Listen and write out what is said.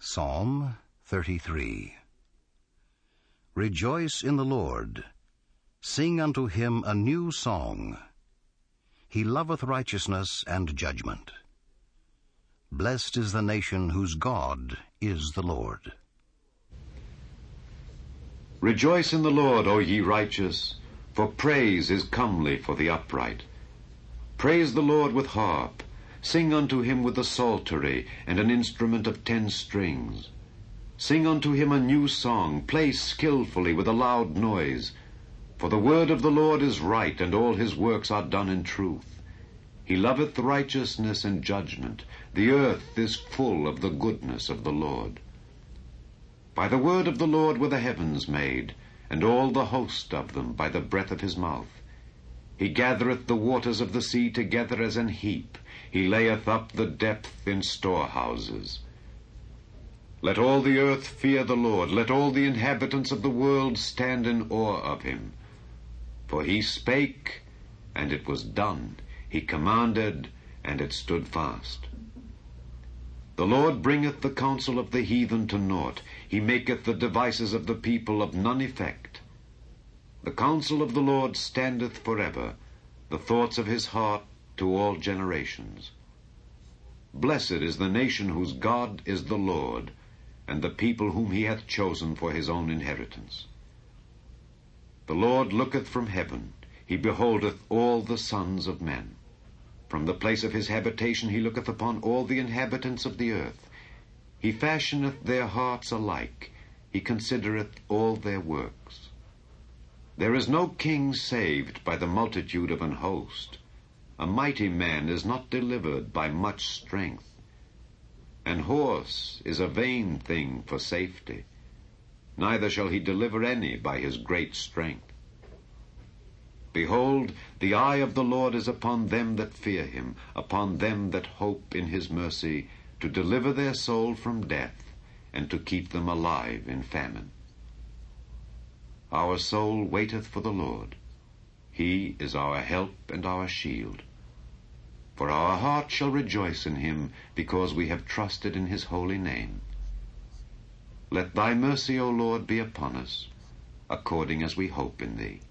Psalm 33. Rejoice in the Lord. Sing unto him a new song. He loveth righteousness and judgment. Blessed is the nation whose God is the Lord. Rejoice in the Lord, O ye righteous, for praise is comely for the upright. Praise the Lord with harp. Sing unto him with the psaltery, and an instrument of 10 strings. Sing unto him a new song, play skillfully with a loud noise. For the word of the Lord is right, and all his works are done in truth. He loveth righteousness and judgment. The earth is full of the goodness of the Lord. By the word of the Lord were the heavens made, and all the host of them by the breath of his mouth. He gathereth the waters of the sea together as an heap. He layeth up the depth in storehouses. Let all the earth fear the Lord. Let all the inhabitants of the world stand in awe of him. For he spake, and it was done. He commanded, and it stood fast. The Lord bringeth the counsel of the heathen to naught. He maketh the devices of the people of none effect. The counsel of the Lord standeth forever, the thoughts of his heart to all generations. Blessed is the nation whose God is the Lord, and the people whom he hath chosen for his own inheritance. The Lord looketh from heaven, he beholdeth all the sons of men. From the place of his habitation he looketh upon all the inhabitants of the earth. He fashioneth their hearts alike, he considereth all their works. There is no king saved by the multitude of an host. A mighty man is not delivered by much strength. An horse is a vain thing for safety, neither shall he deliver any by his great strength. Behold, the eye of the Lord is upon them that fear him, upon them that hope in his mercy, to deliver their soul from death, and to keep them alive in famine. Our soul waiteth for the Lord. He is our help and our shield. For our heart shall rejoice in him, because we have trusted in his holy name. Let thy mercy, O Lord, be upon us, according as we hope in thee.